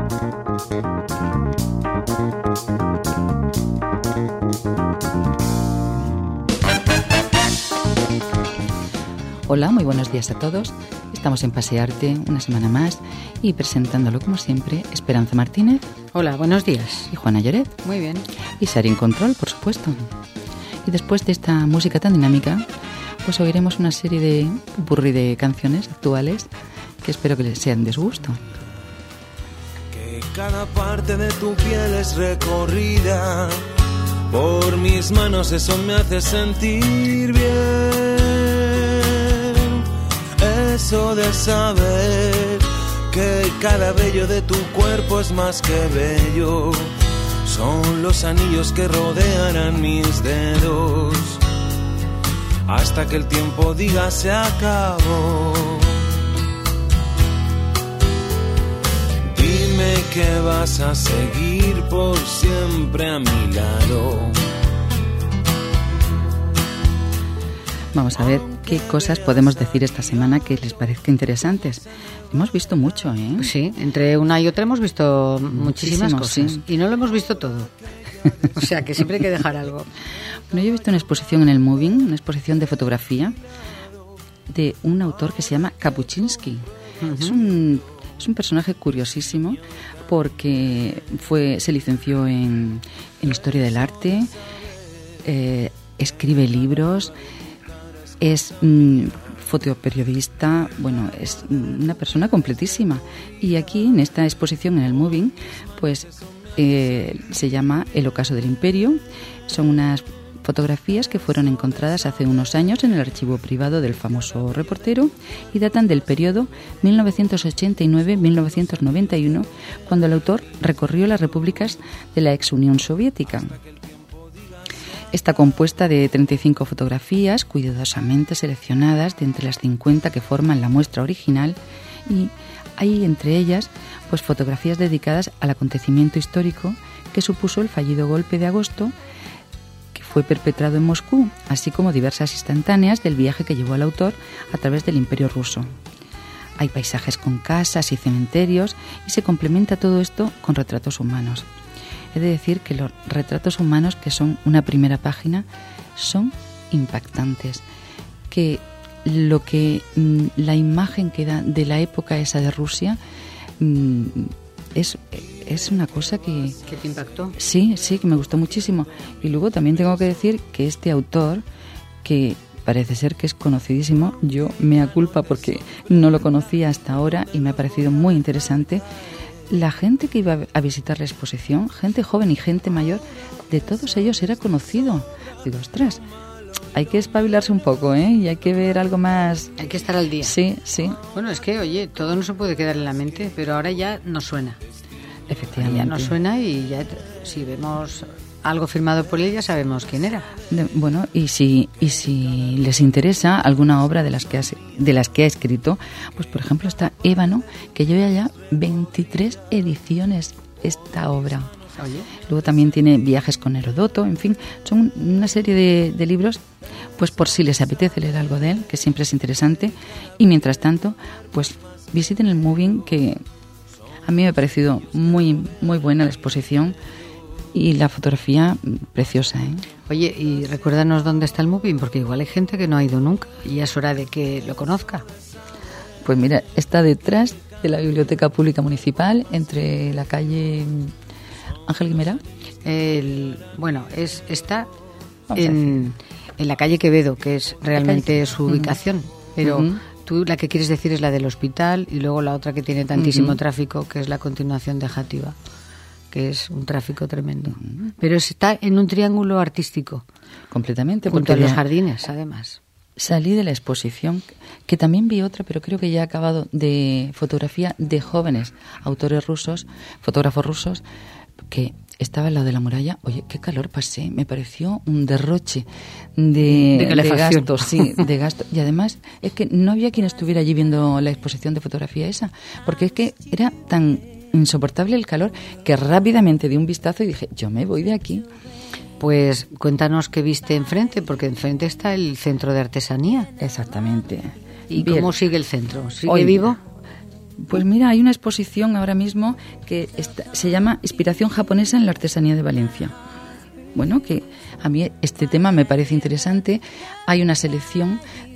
Hola, muy buenos días a todos. Estamos en Pasearte una semana más y presentándolo como siempre, Esperanza Martínez. Hola, buenos días. Y Juana Lloret. Muy bien. Y Sarin Control, por supuesto. Y después de esta música tan dinámica, pues oiremos una serie de burri de canciones actuales que espero que les sean de su gusto. Que cada parte de tu piel es recorrida por mis manos, eso me hace sentir bien. Eso de saber que cada vello de tu cuerpo es más que bello, son los anillos que rodearán mis dedos hasta que el tiempo diga se acabó. Dime que vas a seguir por siempre a mi lado. Vamos a ver qué cosas podemos decir esta semana que les parezca interesantes. Hemos visto mucho, ¿eh? Sí, entre una y otra hemos visto muchísimas cosas. Sí. Y no lo hemos visto todo. O sea, que siempre hay que dejar algo. Bueno, yo he visto una exposición en el Moving, una exposición de fotografía de un autor que se llama Kapuczynski. Uh-huh. Es un personaje curiosísimo porque se licenció en Historia del Arte, escribe libros, es fotoperiodista, bueno, es una persona completísima. Y aquí, en esta exposición en el Moving, pues se llama El ocaso del imperio. Son unas fotografías que fueron encontradas hace unos años en el archivo privado del famoso reportero y datan del periodo 1989-1991, cuando el autor recorrió las repúblicas de la ex Unión Soviética. Está compuesta de 35 fotografías cuidadosamente seleccionadas de entre las 50 que forman la muestra original, y hay entre ellas pues fotografías dedicadas al acontecimiento histórico que supuso el fallido golpe de agosto que fue perpetrado en Moscú, así como diversas instantáneas del viaje que llevó al autor a través del Imperio ruso. Hay paisajes con casas y cementerios y se complementa todo esto con retratos humanos. He de decir que los retratos humanos, que son una primera página, son impactantes. Que la imagen que da de la época esa de Rusia es una cosa que... ¿Que te impactó? Sí, que me gustó muchísimo. Y luego también tengo que decir que este autor, que parece ser que es conocidísimo, yo mea culpa porque no lo conocía hasta ahora y me ha parecido muy interesante. La gente que iba a visitar la exposición, gente joven y gente mayor, de todos ellos era conocido. Digo, ostras, hay que espabilarse un poco, ¿eh? Y hay que ver algo más. Hay que estar al día. Sí. Bueno, es que, oye, todo no se puede quedar en la mente, pero ahora ya nos suena. Efectivamente. Ya nos suena y ya si vemos algo firmado por él ya sabemos quién era. Bueno, y si les interesa alguna obra de las que ha escrito, pues por ejemplo está Ébano, que lleva ya 23 ediciones esta obra. Oye. Luego también tiene Viajes con Heródoto, en fin, son una serie de libros, pues por si les apetece leer algo de él, que siempre es interesante. Y mientras tanto, pues visiten el Moving, que a mí me ha parecido muy, muy buena la exposición. Y la fotografía preciosa, ¿eh? Oye, y recuérdanos dónde está el Moving, porque igual hay gente que no ha ido nunca y ya es hora de que lo conozca. Pues mira, está detrás de la Biblioteca Pública Municipal, entre la calle Ángel Guimerá. Está en la calle Quevedo, que es realmente su ubicación, pero tú la que quieres decir es la del hospital, y luego la otra que tiene tantísimo tráfico, que es la continuación de Játiva, que es un tráfico tremendo. Pero está en un triángulo artístico. Completamente. Junto a los jardines, además. Salí de la exposición, que también vi otra, pero creo que ya ha acabado, de fotografía de jóvenes autores rusos, fotógrafos rusos, que estaba al lado de la muralla. Oye, qué calor pasé. Me pareció un derroche de gasto. Sí, de gasto. Y además es que no había quien estuviera allí viendo la exposición de fotografía esa, porque es que era tan insoportable el calor que rápidamente di un vistazo y dije, yo me voy de aquí. Pues cuéntanos qué viste enfrente, porque enfrente está el centro de artesanía. Exactamente. ¿Y cómo sigue el centro? ¿Sigue vivo? Pues mira, hay una exposición ahora mismo que se llama Inspiración japonesa en la artesanía de Valencia. Bueno, que a mí este tema me parece interesante. Hay una selección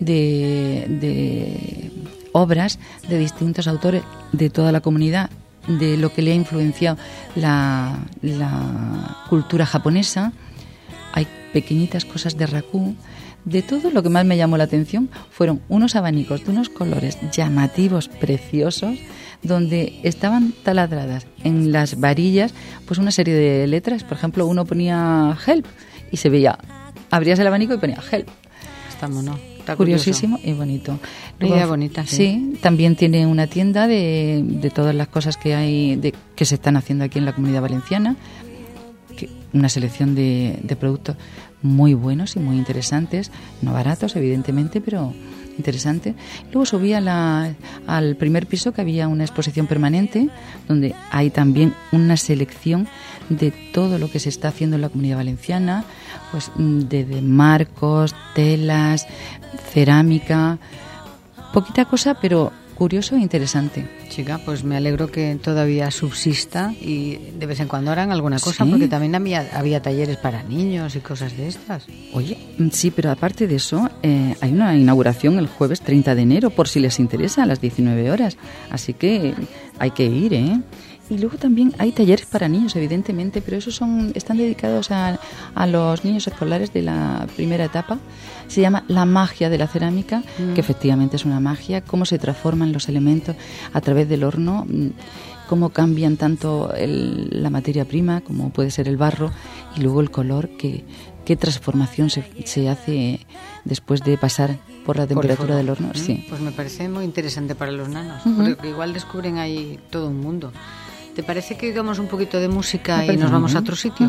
de obras de distintos autores de toda la comunidad, de lo que le ha influenciado la cultura japonesa. Hay pequeñitas cosas de raku. De todo, lo que más me llamó la atención fueron unos abanicos de unos colores llamativos, preciosos, donde estaban taladradas en las varillas pues una serie de letras. Por ejemplo, uno ponía help y se veía, abrías el abanico y ponía help. Está mono. Está curiosísimo y bonito. Luego, idea bonita, sí. También tiene una tienda de todas las cosas que hay, que se están haciendo aquí en la Comunidad Valenciana. Una selección de productos muy buenos y muy interesantes, no baratos evidentemente, pero interesantes. Luego subí al primer piso, que había una exposición permanente donde hay también una selección de todo lo que se está haciendo en la Comunidad Valenciana, pues de marcos, telas, cerámica, poquita cosa, pero curioso e interesante. Chica, pues me alegro que todavía subsista y de vez en cuando harán alguna cosa, ¿sí? Porque también había talleres para niños y cosas de estas. Oye, sí, pero aparte de eso, hay una inauguración el jueves 30 de enero, por si les interesa, a las 19 horas. Así que hay que ir, ¿eh? Y luego también hay talleres para niños, evidentemente, pero esos están dedicados a los niños escolares de la primera etapa. Se llama La magia de la cerámica, que efectivamente es una magia, cómo se transforman los elementos a través del horno, cómo cambian tanto la materia prima, como puede ser el barro, y luego el color, qué transformación se hace después de pasar por la temperatura del horno. Sí. Pues me parece muy interesante para los nanos, porque igual descubren ahí todo un mundo. ¿Te parece que digamos un poquito de música y nos vamos a otro sitio?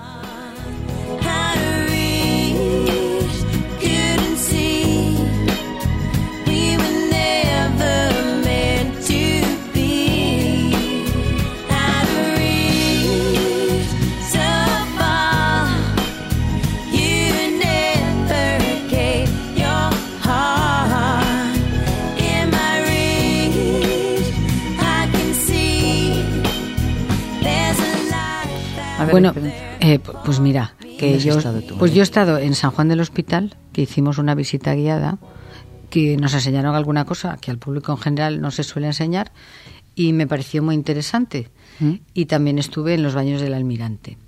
Bueno, pues mira, que yo he estado en San Juan del Hospital, que hicimos una visita guiada, que nos enseñaron alguna cosa que al público en general no se suele enseñar, y me pareció muy interesante. Y también estuve en los Baños del Almirante.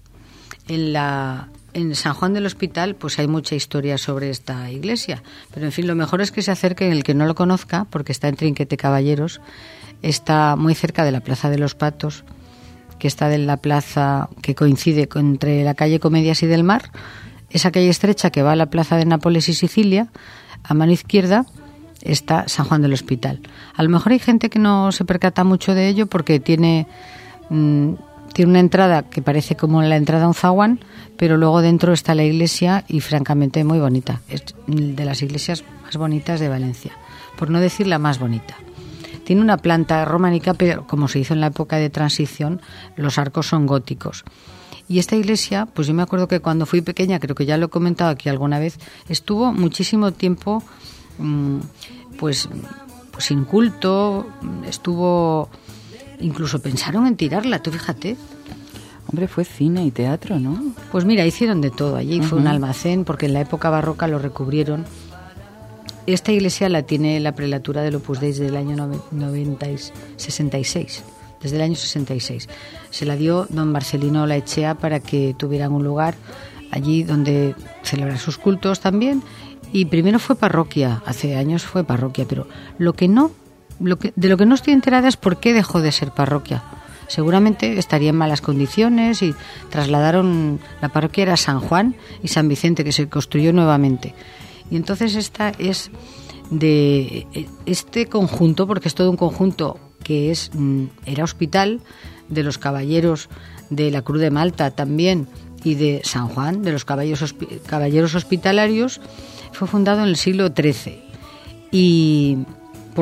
En San Juan del Hospital pues hay mucha historia sobre esta iglesia, pero en fin, lo mejor es que se acerque el que no lo conozca, porque está en Trinquete Caballeros, está muy cerca de la Plaza de los Patos, que está en la plaza que coincide entre la calle Comedias y del Mar, esa calle estrecha que va a la plaza de Nápoles y Sicilia. A mano izquierda está San Juan del Hospital. A lo mejor hay gente que no se percata mucho de ello porque tiene una entrada que parece como la entrada a un zaguán, pero luego dentro está la iglesia y francamente muy bonita. Es de las iglesias más bonitas de Valencia, por no decir la más bonita. Tiene una planta románica, pero como se hizo en la época de transición, los arcos son góticos. Y esta iglesia, pues yo me acuerdo que cuando fui pequeña, creo que ya lo he comentado aquí alguna vez, estuvo muchísimo tiempo pues sin culto, incluso pensaron en tirarla, tú fíjate. Hombre, fue cine y teatro, ¿no? Pues mira, hicieron de todo. Allí fue un almacén, porque en la época barroca lo recubrieron. Esta iglesia la tiene la prelatura del Opus Dei desde el año 66, desde el año 66. Se la dio don Marcelino Olaechea para que tuvieran un lugar allí donde celebrar sus cultos también. Y primero fue parroquia, hace años fue parroquia, pero de lo que no estoy enterada es por qué dejó de ser parroquia. Seguramente estaría en malas condiciones y trasladaron, la parroquia era San Juan y San Vicente, que se construyó nuevamente. Y entonces esta es de este conjunto, porque es todo un conjunto que era hospital de los caballeros de la Cruz de Malta también y de San Juan, de los caballeros hospitalarios. Fue fundado en el siglo XIII y por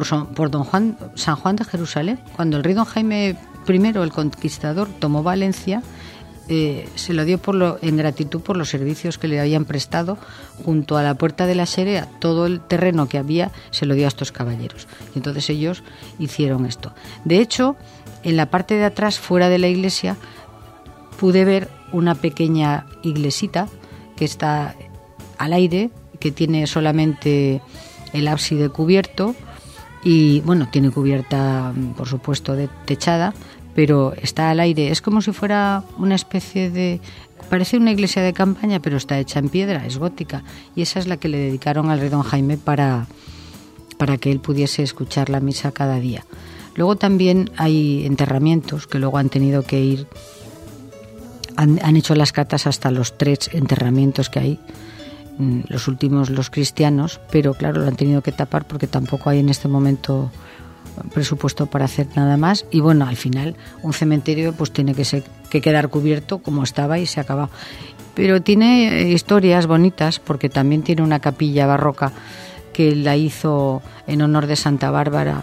San Juan de Jerusalén, cuando el rey don Jaime I, el Conquistador, tomó Valencia, se lo dio en gratitud por los servicios que le habían prestado. Junto a la puerta de la Xerea, todo el terreno que había se lo dio a estos caballeros. Y entonces ellos hicieron esto. De hecho, en la parte de atrás, fuera de la iglesia, pude ver una pequeña iglesita que está al aire, que tiene solamente el ábside cubierto y, bueno, tiene cubierta, por supuesto, de techada, pero está al aire. Es como si fuera una especie de... Parece una iglesia de campaña, pero está hecha en piedra, es gótica. Y esa es la que le dedicaron al rey don Jaime para que él pudiese escuchar la misa cada día. Luego también hay enterramientos que luego han tenido que ir... Han hecho las catas hasta los 3 enterramientos que hay, los últimos los cristianos, pero claro, lo han tenido que tapar porque tampoco hay en este momento presupuesto para hacer nada más. Y bueno, al final un cementerio pues tiene que quedar cubierto como estaba y se acaba. Pero tiene historias bonitas porque también tiene una capilla barroca que la hizo en honor de Santa Bárbara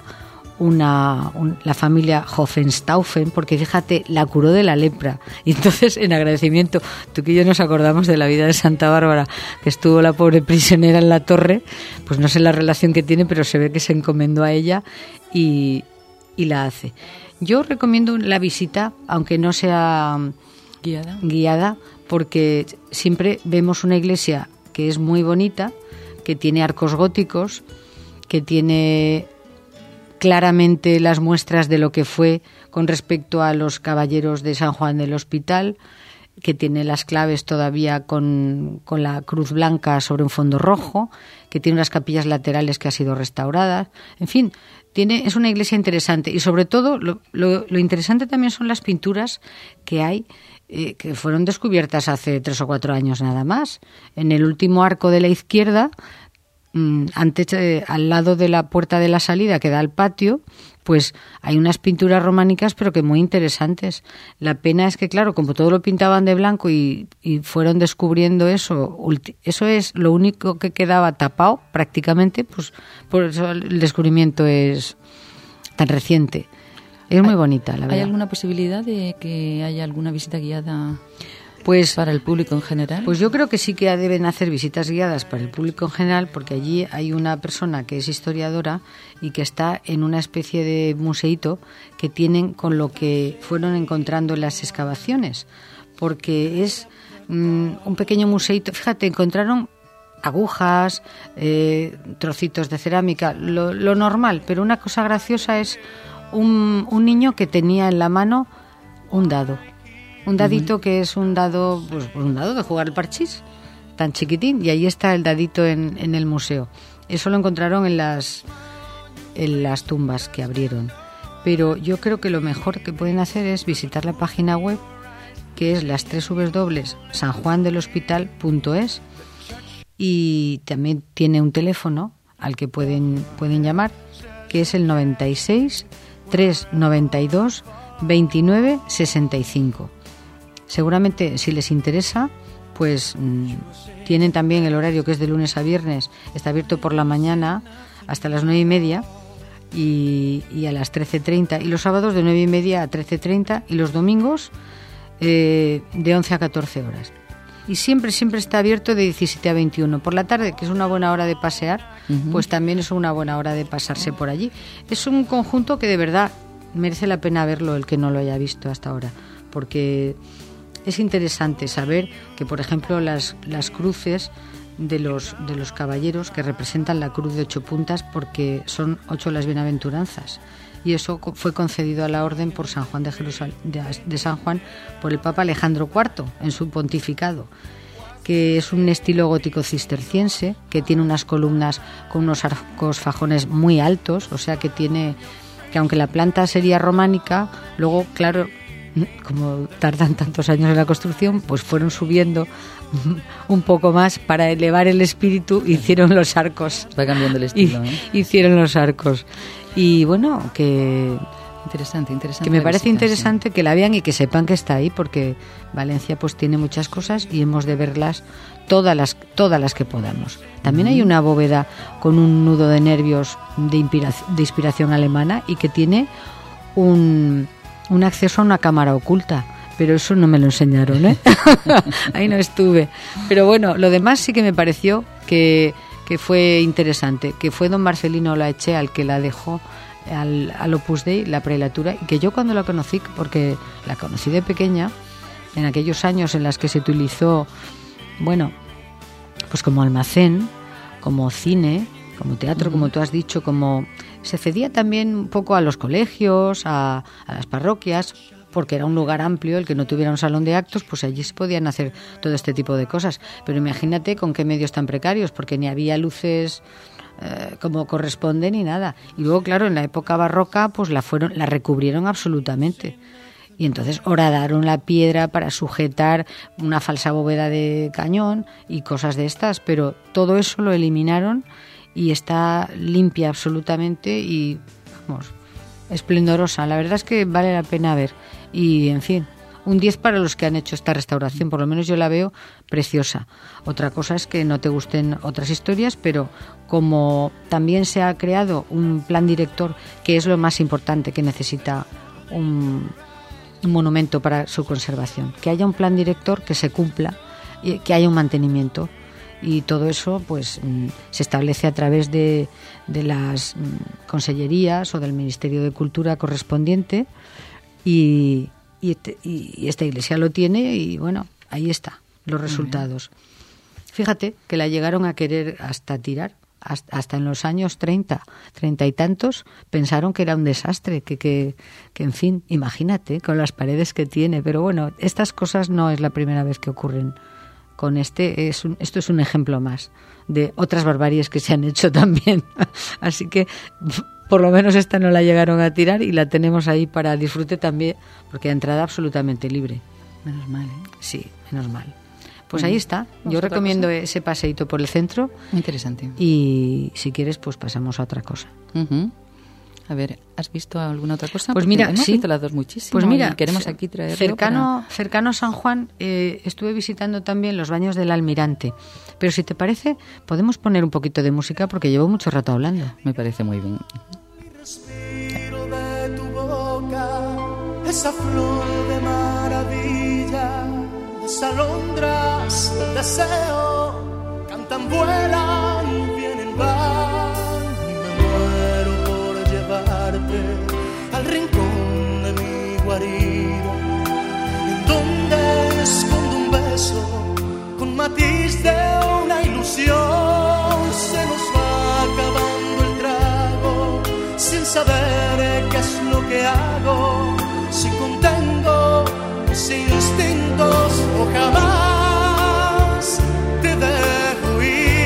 la familia Hohenstaufen, porque fíjate, la curó de la lepra. Y entonces, en agradecimiento, tú y yo nos acordamos de la vida de Santa Bárbara, que estuvo la pobre prisionera en la torre, pues no sé la relación que tiene, pero se ve que se encomendó a ella y la hace. Yo recomiendo la visita, aunque no sea guiada, porque siempre vemos una iglesia que es muy bonita, que tiene arcos góticos, que tiene claramente las muestras de lo que fue con respecto a los caballeros de San Juan del Hospital, que tiene las claves todavía con la cruz blanca sobre un fondo rojo, que tiene unas capillas laterales que han sido restauradas. En fin, es una iglesia interesante y sobre todo lo interesante también son las pinturas que hay, que fueron descubiertas hace 3 o 4 años nada más. En el último arco de la izquierda, antes, al lado de la puerta de la salida que da al patio, pues hay unas pinturas románicas pero que muy interesantes. La pena es que, claro, como todo lo pintaban de blanco y fueron descubriendo eso es lo único que quedaba tapado prácticamente, pues por eso el descubrimiento es tan reciente. Es muy bonita, la verdad. ¿Hay alguna posibilidad de que haya alguna visita guiada pues para el público en general? Pues yo creo que sí que deben hacer visitas guiadas para el público en general, porque allí hay una persona que es historiadora y que está en una especie de museíto que tienen con lo que fueron encontrando en las excavaciones, porque es un pequeño museíto. Fíjate, encontraron agujas, trocitos de cerámica, lo normal, pero una cosa graciosa es un niño que tenía en la mano un dado. Un dadito que es un dado, pues un dado de jugar al parchís, tan chiquitín, y ahí está el dadito en el museo. Eso lo encontraron en las tumbas que abrieron. Pero yo creo que lo mejor que pueden hacer es visitar la página web, que es las www.sanjuandelhospital.es, y también tiene un teléfono al que pueden llamar, que es el 96 392 29 65. Seguramente, si les interesa, pues tienen también el horario que es de lunes a viernes. Está abierto por la mañana hasta las 9:30 y a las 13:30. Y los sábados de 9:30 a 13:30 y los domingos de 11 a 14 horas. Y siempre está abierto de 17 a 21. Por la tarde, que es una buena hora de pasear, pues también es una buena hora de pasarse por allí. Es un conjunto que de verdad merece la pena verlo el que no lo haya visto hasta ahora, porque es interesante saber que, por ejemplo, las cruces de los caballeros, que representan la cruz de 8 puntas, porque son 8 las bienaventuranzas, y eso fue concedido a la orden por San Juan de Jerusalén, de San Juan, por el Papa Alejandro IV en su pontificado, que es un estilo gótico cisterciense, que tiene unas columnas con unos arcos fajones muy altos, o sea que aunque la planta sería románica, luego, claro, como tardan tantos años en la construcción, pues fueron subiendo un poco más para elevar el espíritu, hicieron los arcos. Va cambiando el estilo, hicieron los arcos. Y bueno, que interesante. Que me parece interesante que la vean y que sepan que está ahí, porque Valencia pues tiene muchas cosas y hemos de verlas todas las que podamos. También hay una bóveda con un nudo de nervios de inspiración alemana y que tiene un acceso a una cámara oculta, pero eso no me lo enseñaron, ¿eh? Ahí no estuve. Pero bueno, lo demás sí que me pareció que fue interesante, que fue don Marcelino Laechea el que la dejó al Opus Dei, la prelatura, y que yo cuando la conocí, porque la conocí de pequeña, en aquellos años en los que se utilizó, bueno, pues como almacén, como cine, como teatro, como tú has dicho, como se cedía también un poco a los colegios, a las parroquias, porque era un lugar amplio, el que no tuviera un salón de actos, pues allí se podían hacer todo este tipo de cosas. Pero imagínate con qué medios tan precarios, porque ni había luces como corresponde ni nada. Y luego, claro, en la época barroca, pues la recubrieron absolutamente. Y entonces horadaron la piedra para sujetar una falsa bóveda de cañón y cosas de estas, pero todo eso lo eliminaron y está limpia absolutamente y, vamos, esplendorosa. La verdad es que vale la pena ver. Y, en fin, un 10 para los que han hecho esta restauración, por lo menos yo la veo preciosa. Otra cosa es que no te gusten otras historias, pero como también se ha creado un plan director, que es lo más importante que necesita un monumento para su conservación, que haya un plan director que se cumpla y que haya un mantenimiento, y todo eso pues se establece a través de las consellerías o del Ministerio de Cultura correspondiente, y esta iglesia lo tiene, y bueno, ahí está los resultados. Fíjate que la llegaron a querer hasta tirar. Hasta en los años 30 y tantos, pensaron que era un desastre, que en fin, imagínate, con las paredes que tiene. Pero bueno, estas cosas no es la primera vez que ocurren con esto es un ejemplo más de otras barbaries que se han hecho también. Así que por lo menos esta no la llegaron a tirar y la tenemos ahí para disfrute también, porque entrada absolutamente libre. Menos mal, ¿eh? Sí, menos mal. Pues ahí está. Yo recomiendo ese paseíto por el centro. Interesante. Y si quieres, pues pasamos a otra cosa. Uh-huh. A ver, ¿has visto alguna otra cosa? Pues porque mira, hemos sí. visto las dos muchísimo. Pues mira, queremos aquí traerlo cercano a San Juan, estuve visitando también los baños del Almirante. Pero si te parece, podemos poner un poquito de música porque llevo mucho rato hablando. Me parece muy bien. Respiro de tu boca esa flor de maravilla. Las alondras del deseo cantan, vuelan, vienen, van, y me muero por llevarte al rincón de mi guarida, en donde escondo un beso con matiz de una ilusión. Se nos va acabando el trago sin saber qué es lo que hago, si contengo mis instintos o jamás te dejo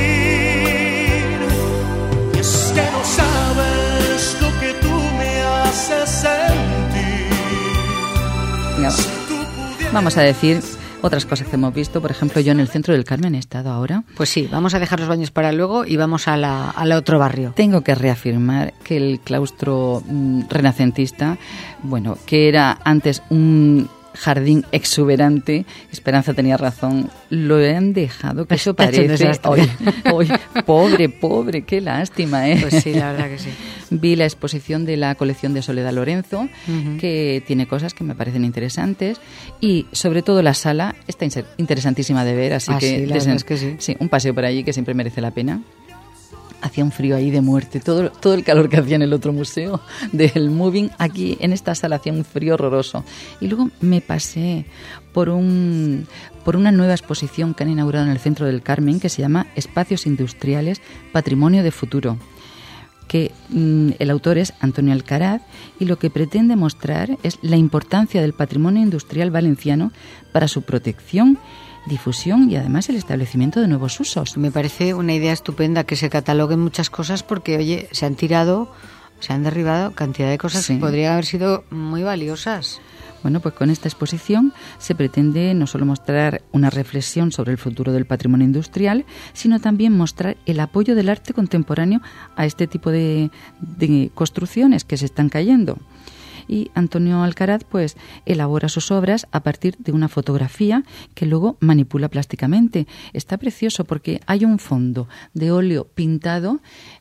ir. Y es que no sabes lo que tú me haces sentir. Venga, vamos a decir otras cosas que hemos visto. Por ejemplo, yo en el centro del Carmen he estado ahora. Pues sí, vamos a dejar los baños para luego y vamos al otro barrio. Tengo que reafirmar que el claustro renacentista, bueno, que era antes un jardín exuberante, Esperanza tenía razón, lo han dejado que eso parece hoy pobre, qué lástima, ¿eh? Pues sí, la verdad que sí. Vi la exposición de la colección de Soledad Lorenzo, uh-huh, que tiene cosas que me parecen interesantes, y sobre todo la sala está interesantísima de ver, así que, sí, la verdad es que sí. Sí, un paseo por allí que siempre merece la pena. Hacía un frío ahí de muerte, todo el calor que hacía en el otro museo del Moving, aquí en esta sala hacía un frío horroroso. Y luego me pasé por una nueva exposición que han inaugurado en el centro del Carmen, que se llama Espacios Industriales, Patrimonio de Futuro, que el autor es Antonio Alcaraz, y lo que pretende mostrar es la importancia del patrimonio industrial valenciano para su protección, difusión y además el establecimiento de nuevos usos. Me parece una idea estupenda que se cataloguen muchas cosas porque, oye, se han derribado cantidad de cosas, sí, que podrían haber sido muy valiosas. Bueno, pues con esta exposición se pretende no solo mostrar una reflexión sobre el futuro del patrimonio industrial, sino también mostrar el apoyo del arte contemporáneo a este tipo de construcciones que se están cayendo. Y Antonio Alcaraz pues elabora sus obras a partir de una fotografía que luego manipula plásticamente. Está precioso porque hay un fondo de óleo pintado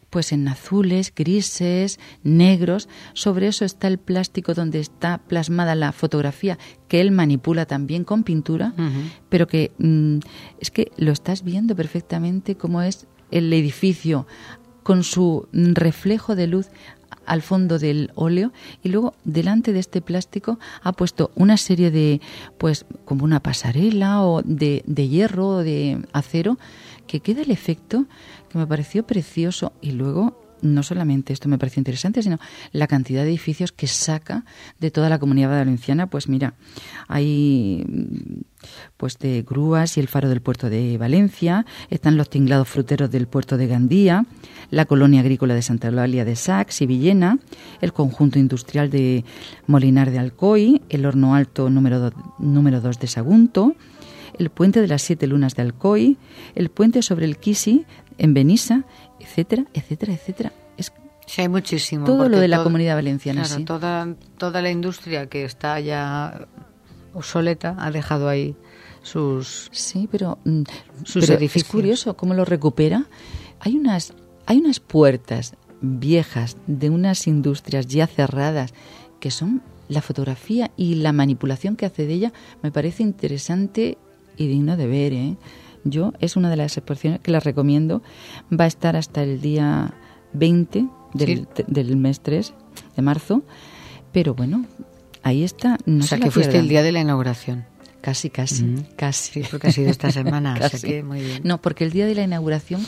pues en azules, grises, negros. Sobre eso está el plástico donde está plasmada la fotografía que él manipula también con pintura, pero que es que lo estás viendo perfectamente cómo es el edificio con su reflejo de luz al fondo del óleo, y luego delante de este plástico ha puesto una serie de, pues como una pasarela o de hierro o de acero, que queda el efecto que me pareció precioso. Y luego no solamente esto me pareció interesante, sino la cantidad de edificios que saca de toda la Comunidad Valenciana. Pues mira, hay pues de grúas y el faro del puerto de Valencia, están los tinglados fruteros del puerto de Gandía, la colonia agrícola de Santa Eulalia de Sax y Villena, el conjunto industrial de Molinar de Alcoy, el horno alto número 2 de Sagunto, el puente de las 7 lunas de Alcoy, el puente sobre el Quisi en Benissa, etcétera, etcétera, etcétera. Es sí, hay muchísimo. Todo lo de la Comunidad Valenciana, claro, sí. Toda la industria que está ya obsoleta ha dejado ahí sus edificios. Es curioso cómo lo recupera. Hay unas puertas viejas de unas industrias ya cerradas que son la fotografía y la manipulación que hace de ella, me parece interesante y digno de ver, ¿eh? Yo, es una de las exposiciones que las recomiendo. Va a estar hasta el día 20 del mes 3 de marzo. Pero bueno, ahí está. No, o sea, que fuiste el día de la inauguración. Casi. Sí, porque ha sido esta semana. O sea que muy bien. No, porque el día de la inauguración,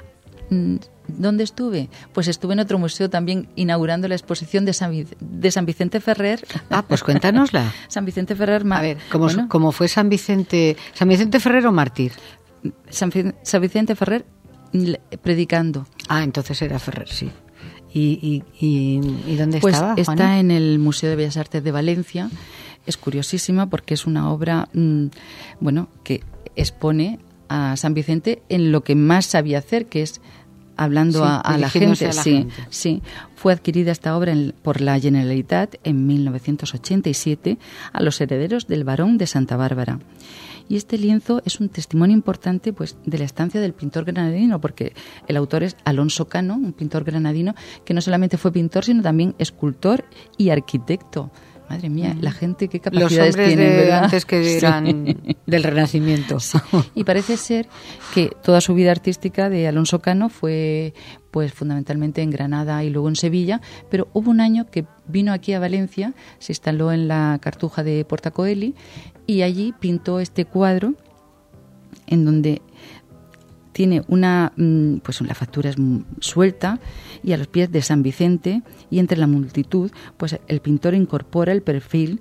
¿dónde estuve? Pues estuve en otro museo también inaugurando la exposición de San Vicente Ferrer. Ah, pues cuéntanosla. San Vicente Ferrer. A ver, ¿cómo fue San Vicente Ferrer o mártir? San Vicente Ferrer predicando. Ah, entonces era Ferrer, sí. ¿Y dónde pues estaba, Juana? Está en el Museo de Bellas Artes de Valencia. Es curiosísima porque es una obra que expone a San Vicente en lo que más sabía hacer, que es hablando a la gente. Sí. Fue adquirida esta obra por la Generalitat en 1987 a los herederos del barón de Santa Bárbara. Y este lienzo es un testimonio importante, pues, de la estancia del pintor granadino, porque el autor es Alonso Cano, un pintor granadino que no solamente fue pintor, sino también escultor y arquitecto. Madre mía, la gente, qué capacidades tiene, los hombres ¿verdad? Antes que eran del Renacimiento. Sí. Y parece ser que toda su vida artística de Alonso Cano fue, pues, fundamentalmente en Granada y luego en Sevilla, pero hubo un año que vino aquí a Valencia, se instaló en la Cartuja de Portacoeli y allí pintó este cuadro en donde tiene una factura suelta y a los pies de San Vicente, y entre la multitud pues el pintor incorpora el perfil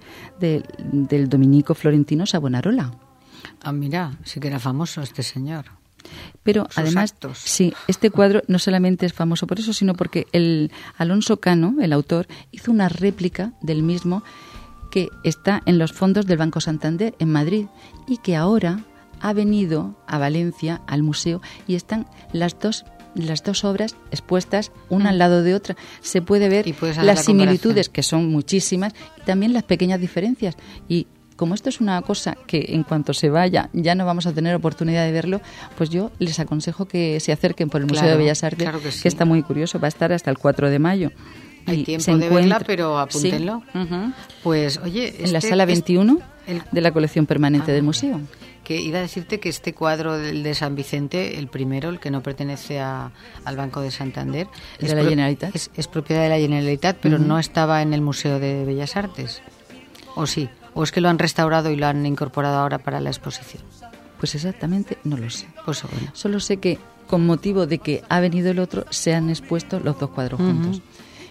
del dominico florentino Savonarola. Ah, mira, sí que era famoso este señor. Pero además, sí, este cuadro no solamente es famoso por eso, sino porque el Alonso Cano, el autor, hizo una réplica del mismo que está en los fondos del Banco Santander en Madrid y que ahora ha venido a Valencia, al museo, y están las dos obras expuestas una al lado de otra. Se puede ver las similitudes, que son muchísimas, y también las pequeñas diferencias. Y como esto es una cosa que en cuanto se vaya ya no vamos a tener oportunidad de verlo, pues yo les aconsejo que se acerquen por el Museo de Bellas Artes, que está muy curioso. Va a estar hasta el 4 de mayo. Hay tiempo de verla, pero apúntenlo. Sí. Pues, oye... en la sala 21 de la colección permanente del museo. Que iba a decirte que este cuadro de San Vicente, el primero, el que no pertenece al Banco de Santander, de la Generalitat, es propiedad de la Generalitat, pero no estaba en el Museo de Bellas Artes. ¿O sí? ¿O es que lo han restaurado y lo han incorporado ahora para la exposición? Pues exactamente no lo sé. Pues bueno. Solo sé que con motivo de que ha venido el otro, se han expuesto los dos cuadros juntos.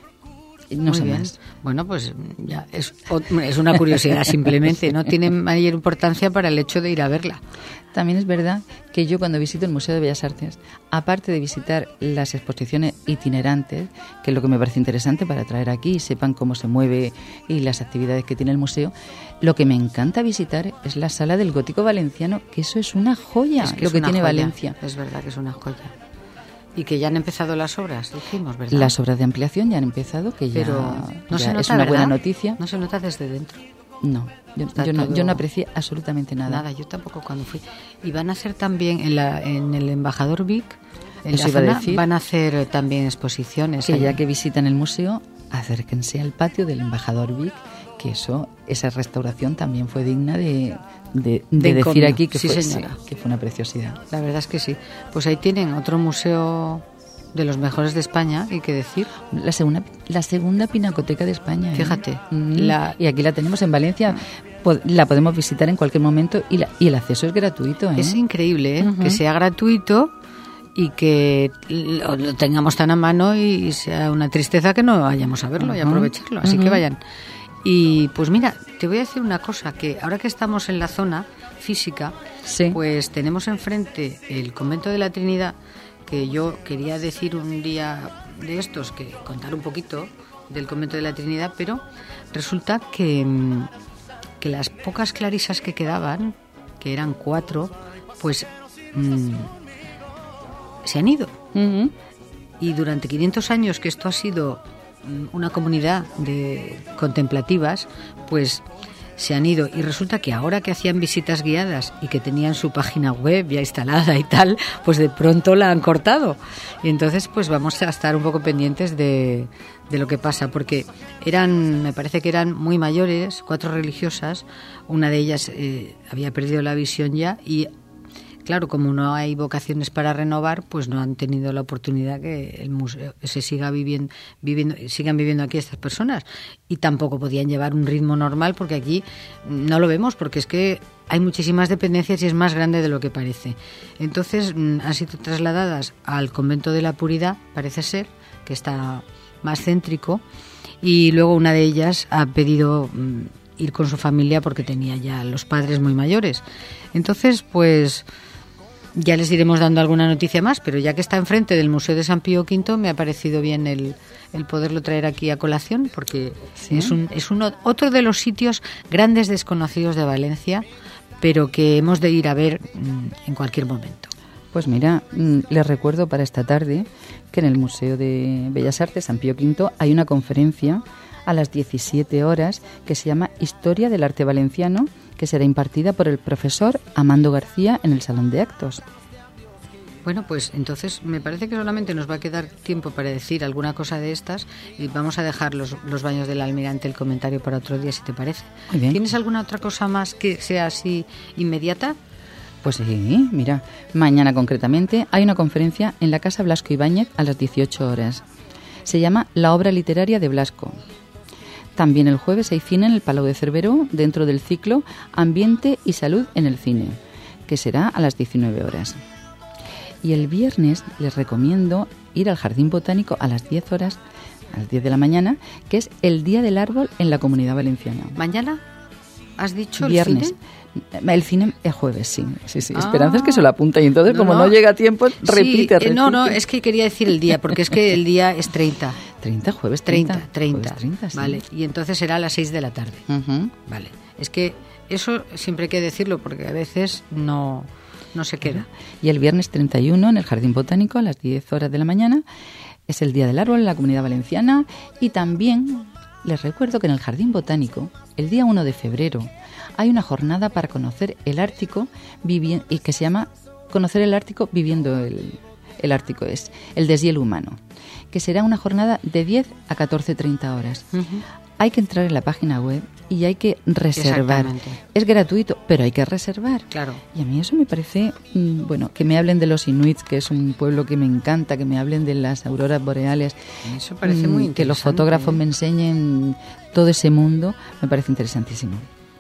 No sé más. Bueno, pues ya es una curiosidad simplemente, no tiene mayor importancia para el hecho de ir a verla. También es verdad que yo cuando visito el Museo de Bellas Artes, aparte de visitar las exposiciones itinerantes, que es lo que me parece interesante para traer aquí y sepan cómo se mueve y las actividades que tiene el museo, lo que me encanta visitar es la sala del gótico valenciano, que eso es una joya, es que lo que tiene Valencia. Es verdad que es una joya. Y que ya han empezado las obras, dijimos, ¿verdad? Las obras de ampliación ya han empezado, que ya, no ya se nota, es una ¿verdad? Buena noticia. No se nota desde dentro. No, yo no aprecié absolutamente nada. Nada, yo tampoco cuando fui. Y van a hacer también en el Embajador Vic, En la zona van a hacer también exposiciones. Que ya que visitan el museo, acérquense al patio del embajador Vic, que esa restauración también fue digna de decir aquí que, sí, que fue una preciosidad. La verdad es que sí. Pues ahí tienen otro museo de los mejores de España, hay que decir. La segunda pinacoteca de España. Fíjate. Y aquí la tenemos en Valencia. La podemos visitar en cualquier momento y el acceso es gratuito. Es increíble, que sea gratuito y que lo tengamos tan a mano y sea una tristeza que no vayamos a verlo y aprovecharlo. Así que vayan. Y pues mira, te voy a decir una cosa, que ahora que estamos en la zona física, pues tenemos enfrente el Convento de la Trinidad, que yo quería decir un día de estos, que contar un poquito del Convento de la Trinidad, pero resulta que las pocas clarisas que quedaban, que eran 4, pues se han ido. Y durante 500 años que esto ha sido una comunidad de contemplativas, pues se han ido. Y resulta que ahora que hacían visitas guiadas y que tenían su página web ya instalada y tal, pues de pronto la han cortado. Y entonces pues vamos a estar un poco pendientes de lo que pasa, porque me parece que eran muy mayores, 4 religiosas, una de ellas había perdido la visión ya, y claro, como no hay vocaciones para renovar, pues no han tenido la oportunidad que el museo sigan viviendo aquí estas personas, y tampoco podían llevar un ritmo normal, porque aquí no lo vemos, porque es que hay muchísimas dependencias y es más grande de lo que parece. Entonces han sido trasladadas al Convento de la Puridad, parece ser, que está más céntrico, y luego una de ellas ha pedido ir con su familia porque tenía ya los padres muy mayores. Entonces, pues ya les iremos dando alguna noticia más, pero ya que está enfrente del Museo de San Pío V, me ha parecido bien el poderlo traer aquí a colación, porque es otro de los sitios grandes desconocidos de Valencia, pero que hemos de ir a ver en cualquier momento. Pues mira, les recuerdo para esta tarde que en el Museo de Bellas Artes San Pío V hay una conferencia a las 17 horas que se llama Historia del Arte Valenciano, que será impartida por el profesor Amando García en el Salón de Actos. Bueno, pues entonces me parece que solamente nos va a quedar tiempo para decir alguna cosa de estas, y vamos a dejar los baños del Almirante, el comentario, para otro día, si te parece. Muy bien. ¿Tienes alguna otra cosa más que sea así inmediata? Pues sí, mira, mañana concretamente hay una conferencia en la Casa Blasco Ibáñez a las 18 horas. Se llama La obra literaria de Blasco. También el jueves hay cine en el Palau de Cerveró, dentro del ciclo Ambiente y Salud en el Cine, que será a las 19 horas. Y el viernes les recomiendo ir al Jardín Botánico a las 10 horas, a las 10 de la mañana, que es el Día del Árbol en la Comunidad Valenciana. ¿Mañana? ¿Has dicho viernes? ¿El cine? El cine es jueves, sí. Esperanza es que se lo apunta, y entonces no llega a tiempo, repite. No, es que quería decir el día, porque es que el día es 30. 30, jueves 30. Jueves 30, sí. Vale, y entonces será a las 6 de la tarde. Vale, es que eso siempre hay que decirlo, porque a veces no se queda. Y el viernes 31 en el Jardín Botánico a las 10 horas de la mañana es el Día del Árbol en la Comunidad Valenciana. Y también les recuerdo que en el Jardín Botánico, el día 1 de febrero, hay una jornada para conocer el Ártico, y que se llama Conocer el Ártico viviendo el Ártico, es el deshielo humano, que será una jornada de 10 a 14:30 horas. Hay que entrar en la página web y hay que reservar. Es gratuito, pero hay que reservar. Claro. Y a mí eso me parece, que me hablen de los inuits, que es un pueblo que me encanta, que me hablen de las auroras boreales. Eso parece muy interesante. Que los fotógrafos me enseñen todo ese mundo, me parece interesantísimo.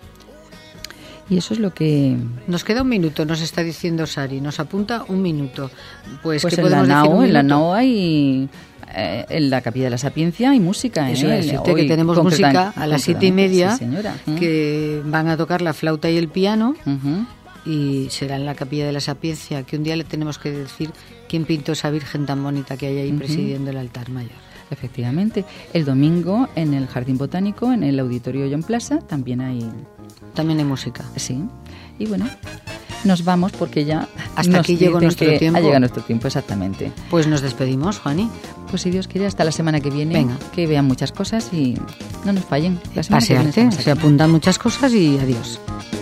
Y eso es lo que... Nos queda un minuto, nos está diciendo Sari, nos apunta un minuto. Pues ¿qué en podemos decir? En la NAO hay... en la Capilla de la Sapiencia hay música. Eso es decirte que tenemos música a las 7:30, sí, señora. Que van a tocar la flauta y el piano, y será en la Capilla de la Sapiencia, que un día le tenemos que decir quién pintó esa Virgen tan bonita que hay ahí presidiendo el altar mayor. Efectivamente. El domingo en el Jardín Botánico, en el Auditorio John Plaza, también hay música. Sí. Y bueno, nos vamos porque ya hasta aquí llegó nuestro tiempo. Ha llegado nuestro tiempo, exactamente. Pues nos despedimos, Juani. Pues si Dios quiere, hasta la semana que viene. Venga. Que vean muchas cosas y no nos fallen. Pasearte, se apuntan muchas cosas y adiós.